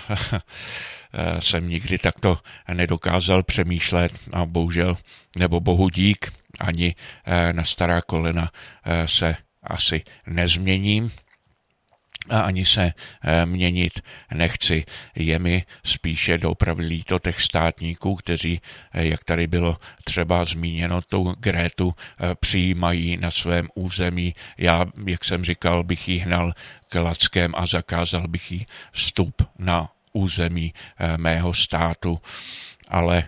jsem nikdy takto nedokázal přemýšlet a bohužel, nebo bohu dík, ani na stará kolena se asi nezměním a ani se měnit nechci. Je mi spíše doopravdy líto těch státníků, kteří, jak tady bylo třeba zmíněno, tu Grétu přijímají na svém území. Já, jak jsem říkal, bych jí hnal klackem a zakázal bych jí vstup na území mého státu, ale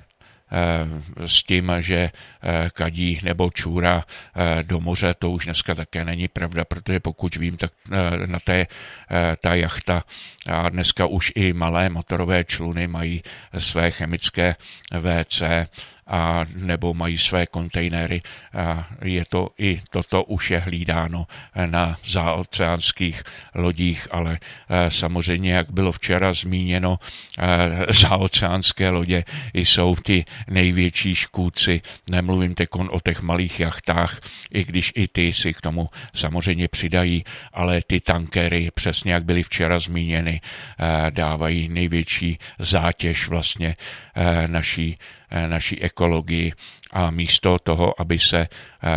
s tím, že kadí nebo čůra do moře, to už dneska také není pravda, protože pokud vím, tak na ta jachta a dneska už i malé motorové čluny mají své chemické WC a nebo mají své kontejnery. A je to i toto už je hlídáno na záoceánských lodích, ale samozřejmě, jak bylo včera zmíněno, záoceánské lodě jsou ti největší škůdci. Nemluvím teď o těch malých jachtách, i když i ty si k tomu samozřejmě přidají, ale ty tankery, přesně jak byly včera zmíněny, dávají největší zátěž vlastně naší ekologii a místo toho, aby se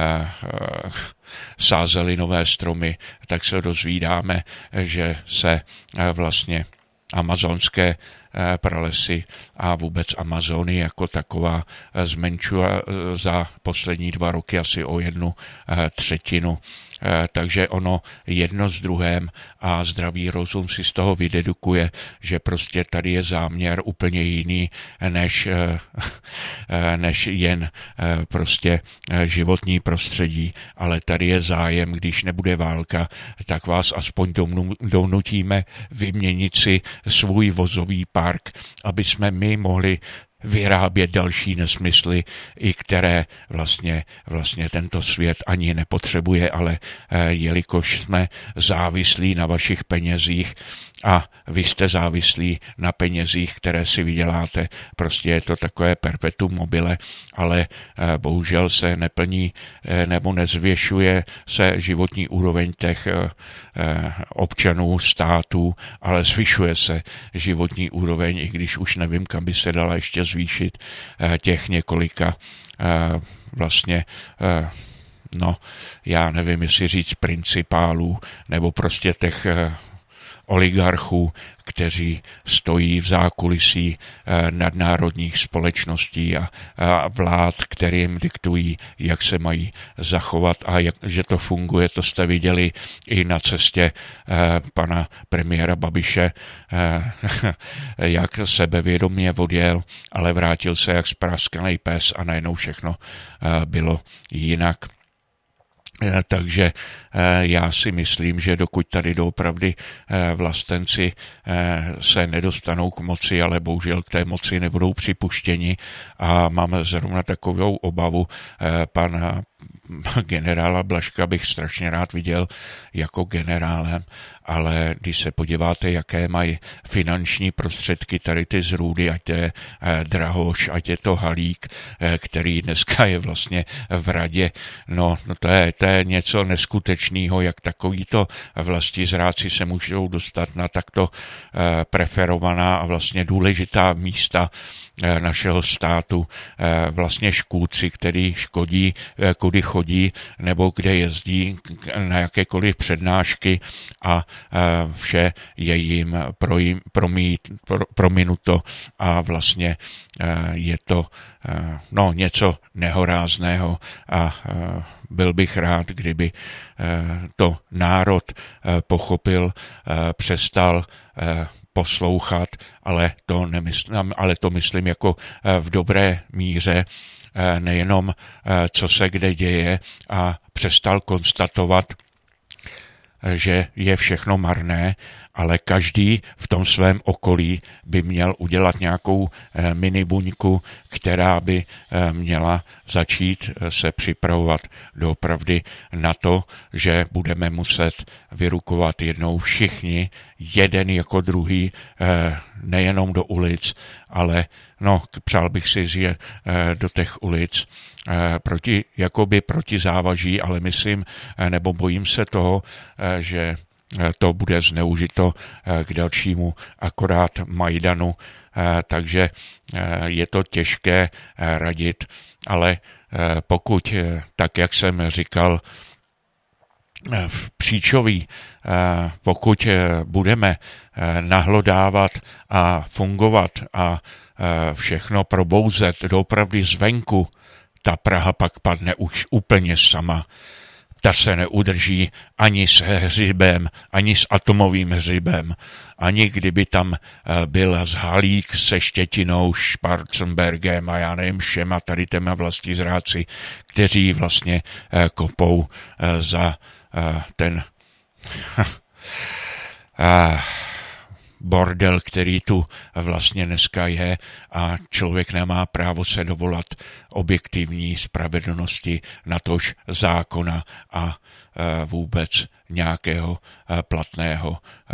sázely nové stromy, tak se dozvídáme, že se vlastně amazonské pralesy a vůbec Amazony jako taková zmenšuje za poslední 2 roky asi o 1/3. Takže ono jedno s druhém a zdravý rozum si z toho vydedukuje, že prostě tady je záměr úplně jiný než jen prostě životní prostředí, ale tady je zájem, když nebude válka, tak vás aspoň donutíme vyměnit si svůj vozový park, aby jsme my mohli vyrábět další nesmysly, i které vlastně tento svět ani nepotřebuje, ale jelikož jsme závislí na vašich penězích a vy jste závislí na penězích, které si vyděláte, prostě je to takové perpetuum mobile, ale bohužel se neplní nebo nezvěšuje se životní úroveň těch občanů, států, ale zvyšuje se životní úroveň, i když už nevím, kam by se dala ještě zvýšit těch několika vlastně já nevím, jestli říct principálů, nebo prostě těch oligarchů, kteří stojí v zákulisí nadnárodních společností a vlád, kterým diktují, jak se mají zachovat a že to funguje. To jste viděli i na cestě pana premiéra Babiše, jak sebevědomě odjel, ale vrátil se jak spráskaný pes a najednou všechno bylo jinak. Takže já si myslím, že dokud tady doopravdy vlastenci se nedostanou k moci, ale bohužel k té moci nebudou připuštěni a mám zrovna takovou obavu, pana generála Blažka bych strašně rád viděl jako generálem, ale když se podíváte, jaké mají finanční prostředky tady ty zrůdy, ať to je Drahoš, ať je to Halík, který dneska je vlastně v radě, no to je něco neskutečného, jak takovýto vlastizráci se můžou dostat na takto preferovaná a vlastně důležitá místa našeho státu, vlastně škůdci, který škodí, kudy chodí nebo kde jezdí na jakékoliv přednášky a vše je jim prominuto a vlastně je to něco nehorázného a byl bych rád, kdyby to národ pochopil, přestal poslouchat, ale to myslím jako v dobré míře, nejenom co se kde děje a přestal konstatovat, že je všechno marné, ale každý v tom svém okolí by měl udělat nějakou minibuňku, která by měla začít se připravovat doopravdy na to, že budeme muset vyrukovat jednou všichni, jeden jako druhý, nejenom do ulic, ale přál bych si jít do těch ulic proti závaží, ale myslím, nebo bojím se toho, že to bude zneužito k dalšímu akorát Majdanu, takže je to těžké radit, ale pokud, tak jak jsem říkal, v příčoví, pokud budeme nahlodávat a fungovat a všechno probouzet doopravdy zvenku, ta Praha pak padne už úplně sama. Ta se neudrží ani s hřibem, ani s atomovým hřibem, ani kdyby tam byl Halík se Štětinou, Schwarzenbergem a já nevím všema tady těma vlastizráci, kteří vlastně kopou za ten bordel, který tu vlastně dneska je a člověk nemá právo se dovolat objektivní spravedlnosti, natož zákona a vůbec nějakého platného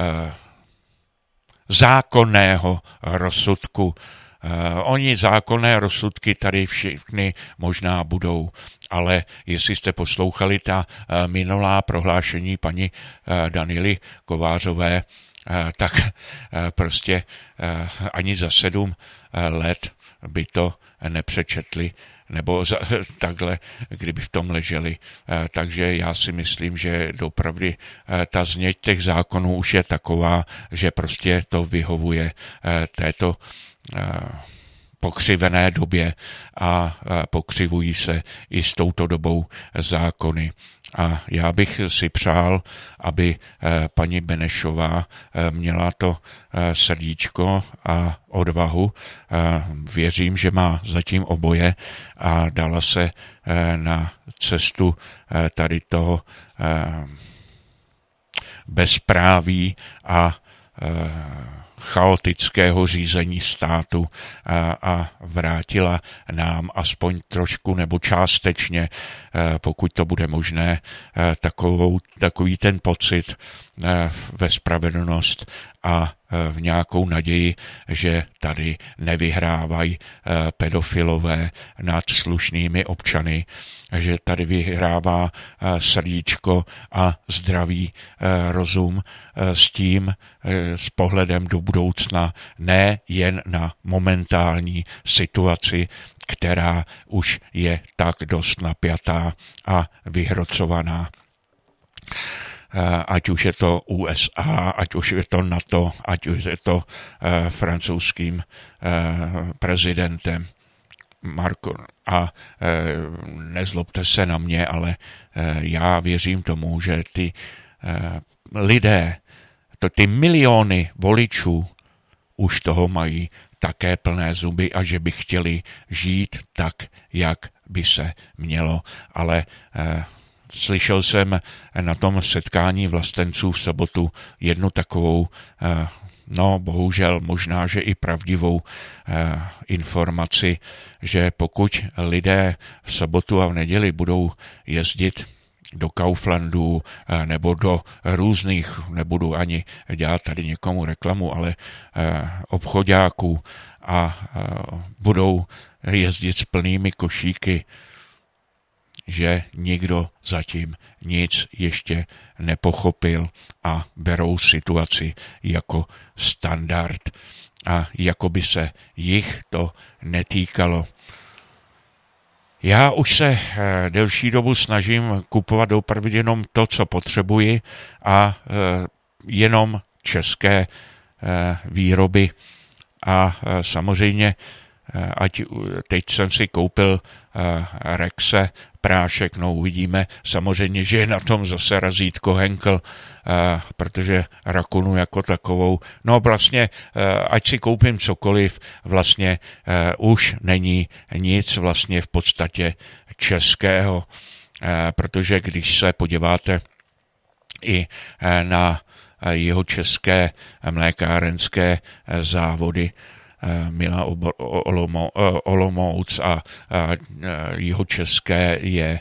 zákonného rozsudku. Oni zákonné rozsudky tady všechny možná budou, ale jestli jste poslouchali ta minulá prohlášení paní Danily Kovářové, tak prostě ani za 7 let by to nepřečetli, nebo takhle, kdyby v tom leželi. Takže já si myslím, že doopravdy ta zněť těch zákonů už je taková, že prostě to vyhovuje této pokřivené době a pokřivují se i s touto dobou zákony. A já bych si přál, aby paní Benešová měla to srdíčko a odvahu. Věřím, že má zatím oboje a dala se na cestu tady toho bezpráví a chaotického řízení státu a vrátila nám aspoň trošku nebo částečně, pokud to bude možné, takový ten pocit ve spravedlnost a v nějakou naději, že tady nevyhrávají pedofilové nad slušnými občany, že tady vyhrává srdíčko a zdravý rozum s tím, s pohledem do budoucna, ne jen na momentální situaci, která už je tak dost napjatá a vyhrocovaná. Ať už je to USA, ať už je to NATO, ať už je to francouzským prezidentem. A nezlobte se na mě, ale já věřím tomu, že ty lidé, ty miliony voličů už toho mají také plné zuby a že by chtěli žít tak, jak by se mělo. Ale slyšel jsem na tom setkání vlastenců v sobotu jednu takovou, bohužel možná, že i pravdivou informaci, že pokud lidé v sobotu a v neděli budou jezdit do Kauflandu nebo do různých, nebudu ani dělat tady někomu reklamu, ale obchoďáků a budou jezdit s plnými košíky, že nikdo zatím nic ještě nepochopil a berou situaci jako standard a jako by se jich to netýkalo. Já už se delší dobu snažím kupovat opravdu jenom to, co potřebuji a jenom české výroby a samozřejmě ať teď jsem si koupil Rexe prášek, uvidíme. Samozřejmě, že je na tom zase razítko Henkel, protože rakunu jako takovou, vlastně, ať si koupím cokoliv, vlastně už není nic vlastně v podstatě českého, protože když se podíváte i na jeho české mlékárenské závody, Milá Olomouc a jeho české je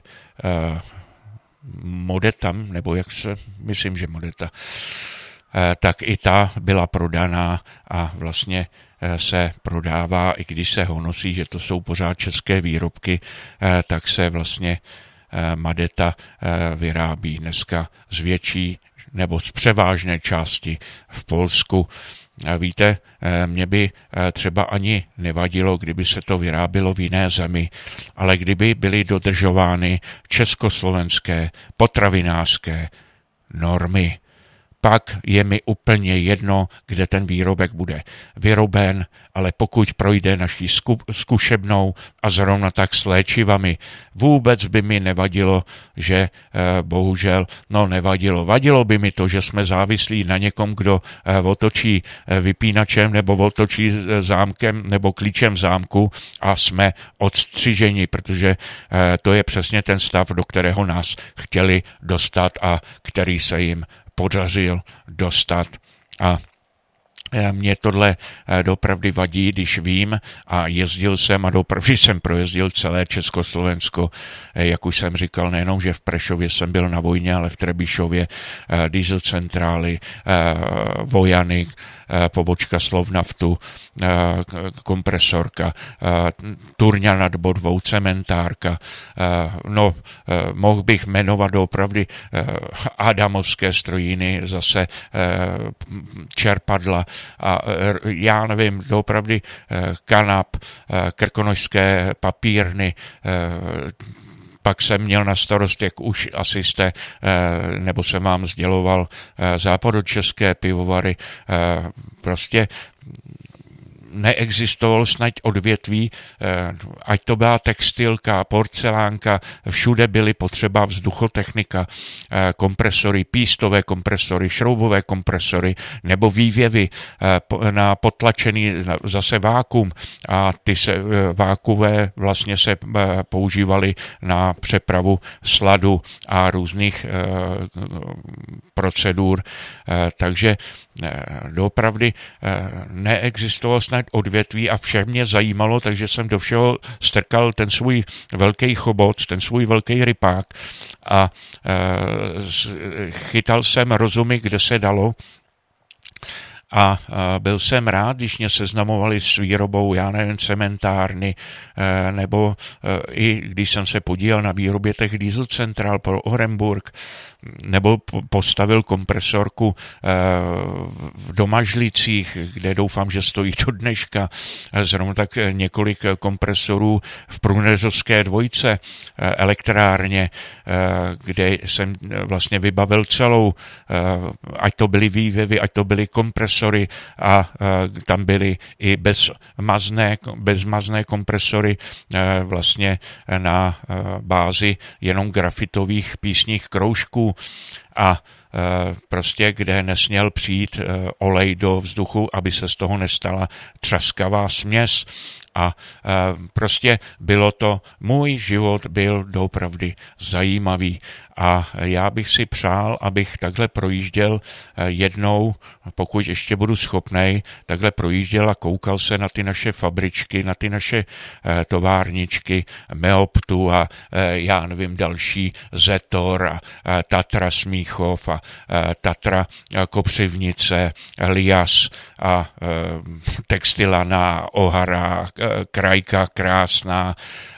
Modeta, nebo myslím, že Modeta, tak i ta byla prodaná a vlastně se prodává, i když se honosí, že to jsou pořád české výrobky, tak se vlastně Madeta vyrábí dneska z větší nebo z převážné části v Polsku. Víte, mě by třeba ani nevadilo, kdyby se to vyrábělo v jiné zemi, ale kdyby byly dodržovány československé potravinářské normy, pak je mi úplně jedno, kde ten výrobek bude vyroben, ale pokud projde naší zkušebnou a zrovna tak s léčivami, vůbec by mi nevadilo, že bohužel, nevadilo. Vadilo by mi to, že jsme závislí na někom, kdo otočí vypínačem nebo otočí zámkem nebo klíčem zámku a jsme odstřiženi, protože to je přesně ten stav, do kterého nás chtěli dostat a který se jim podařil dostat. A mě tohle dopravdy vadí, když vím a jezdil jsem a dopravdy jsem projezdil celé Československo, jak už jsem říkal, nejenom, že v Prešově jsem byl na vojně, ale v Trebišově, diesel centrály, Vojany, pobočka Slovnaftu, kompresorka, Turňa nad Bodvou, cementárka, mohl bych jmenovat opravdu Adamovské strojiny, zase čerpadla a já nevím, opravdu Kanap, Krkonošské papírny, pak jsem měl na starost, jak už asi jste, nebo jsem vám sděloval, západočeské pivovary. Prostě neexistovalo snad odvětví, ať to byla textilka, porcelánka, všude byly potřeba vzduchotechnika, kompresory, pístové kompresory, šroubové kompresory nebo vývěvy na potlačený zase vákuum a ty se vákuové vlastně se používaly na přepravu sladu a různých procedur, takže doopravdy neexistovalo snad odvětví a vše mě zajímalo, takže jsem do všeho strkal ten svůj velký chobot, ten svůj velký rypák a chytal jsem rozumy, kde se dalo. A byl jsem rád, když mě seznamovali s výrobou, já nevím, cementárny, nebo i když jsem se podílel na výrobě těch diesel centrál pro Orenburg, nebo postavil kompresorku v Domažlicích, kde doufám, že stojí do dneška. Zrovna tak několik kompresorů v Průneřovské dvojce elektrárně, kde jsem vlastně vybavil celou, ať to byly vývěvy, ať to byly kompresory a tam byly i bezmazné kompresory vlastně na bázi jenom grafitových písních kroužků a prostě kde nesměl přijít olej do vzduchu, aby se z toho nestala třaskavá směs. A prostě bylo to, můj život byl doopravdy zajímavý a já bych si přál, abych takhle projížděl jednou, pokud ještě budu schopnej, takhle projížděl a koukal se na ty naše fabričky, na ty naše továrničky, Meoptu a já nevím další, Zetor a Tatra Smíchov a Tatra Kopřivnice, Lias a Textilana, Ohara, Krajka krásná,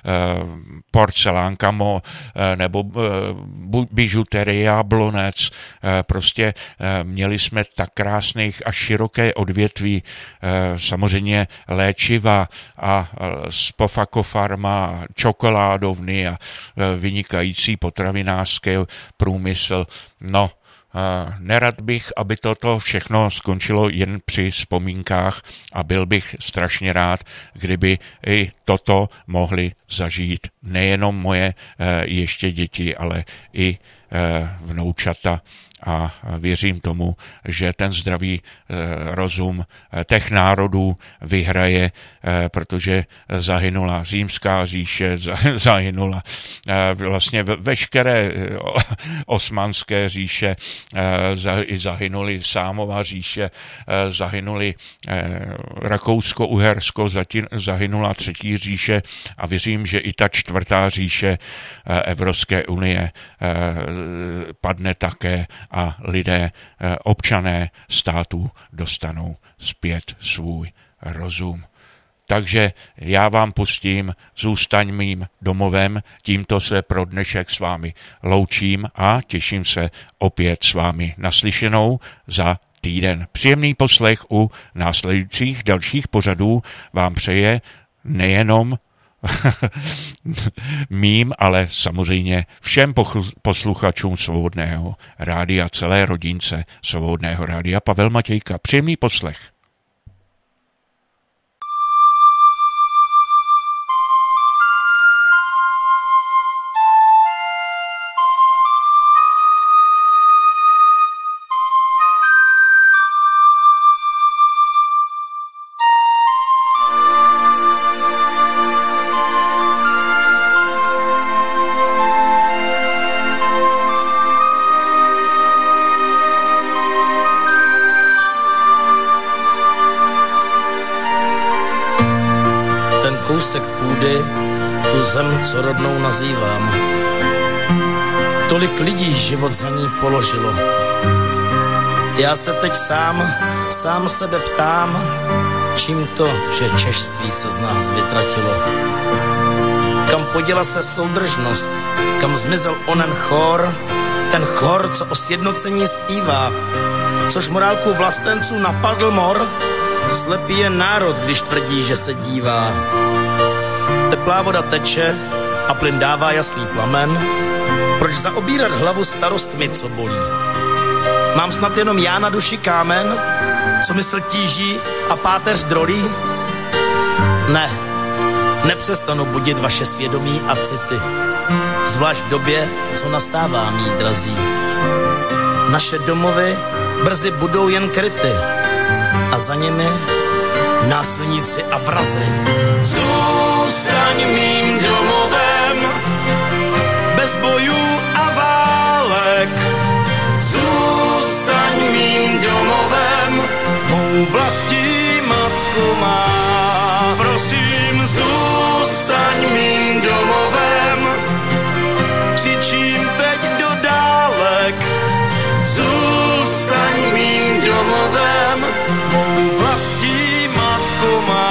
porcelánka nebo bižuterie Jablonec. Prostě měli jsme tak krásných a široké odvětví, samozřejmě léčiva a Spofakofarma, čokoládovny a vynikající potravinářský průmysl. No, nerad bych, aby toto všechno skončilo jen při vzpomínkách a byl bych strašně rád, kdyby i toto mohli zažít nejenom moje ještě děti, ale i vnoučata. A věřím tomu, že ten zdravý rozum těch národů vyhraje, protože zahynula Římská říše, zahynula vlastně veškeré osmanské říše, zahynuli Sámova říše, zahynuli Rakousko-Uhersko, zahynula třetí říše a věřím, že i ta čtvrtá říše Evropské unie padne také a lidé, občané států dostanou zpět svůj rozum. Takže já vám pustím, zůstaň mým domovem, tímto se pro dnešek s vámi loučím a těším se opět s vámi naslyšenou za týden. Příjemný poslech u následujících dalších pořadů vám přeje nejenom mým, ale samozřejmě všem posluchačům Svobodného rádia, celé rodince Svobodného rádia Pavel Matějka. Příjemný poslech. Kousek půdy, tu zem, co rodnou nazývám. Tolik lidí život za ní položilo. Já se teď sám sebe ptám, čím to, že češství se z nás vytratilo. Kam poděla se soudržnost, kam zmizel onen chor, ten chor, co o sjednocení zpívá, což morálku vlastenců napadl mor. Slepý je národ, když tvrdí, že se dívá. Teplá voda teče a plyn dává jasný plamen. Proč zaobírat hlavu starostmi, co bolí? Mám snad jenom já na duši kámen, co mysl tíží a páteř drolí? Ne, nepřestanu budit vaše svědomí a city, zvlášť v době, co nastává, mí drazí. Naše domovy brzy budou jen kryty a za nimi násilníci a vrazi. Zůstaň mým domovem, bez bojů a válek. Zůstaň mým domovem, mou vlastní matku má. Prosím, zůstaň mým domovem, křičím teď do dálek. Zůstaň mým domovem, mou vlastní matku má.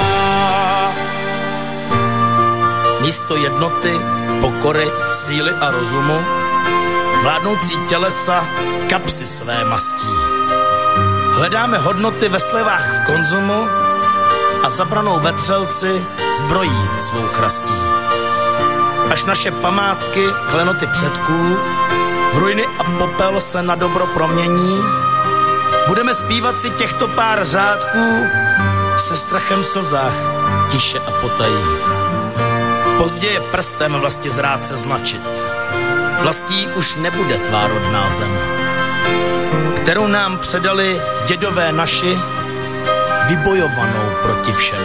Místo jednoty, pokory, síly a rozumu, vládnoucí tělesa kapsy své mastí. Hledáme hodnoty ve slevách v konzumu a zabranou vetřelci zbrojí svou chrastí. Až naše památky, klenoty předků, v ruiny a popel se na dobro promění, budeme zpívat si těchto pár řádků se strachem v slzách, tiše a potají. Pozdě je prstem vlasti zrát se značit. Vlastí už nebude tvá rodná zem, kterou nám předali dědové naši, vybojovanou proti všem.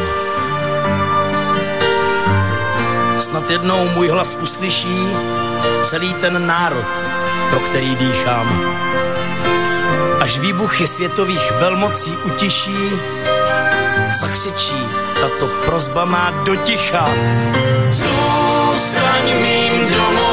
Snad jednou můj hlas uslyší celý ten národ, pro který dýchám. Až výbuchy světových velmocí utiší, zakřičí tato prosba má do ticha. Zůstaň mým domovem,